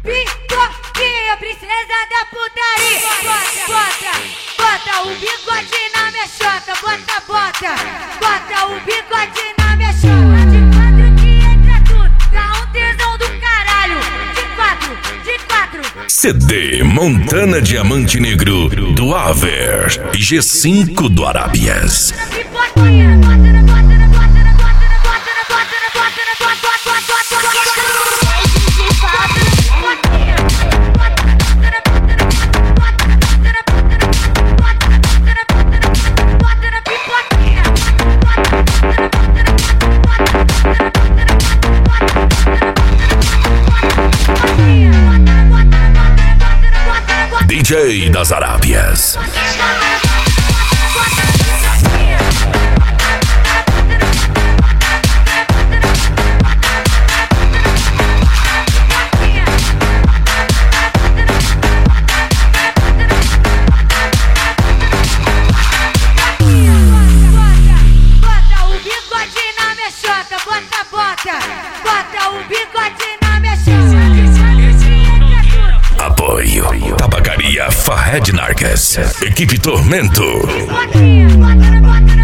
Pipoquinha, princesa da putaria. Bota o bigode na minha chota. Bota o bigode na minha chota. De quatro que entra tudo, dá um tesão do caralho. De quatro. CD Montana Diamante Negro do Aver e G5 do Arábias. Pipoquinha, DJ das Arábias. Bota o bigode na minha chota. Apoio Tabacaria Fahed Nargues. Equipe Tormento. Bota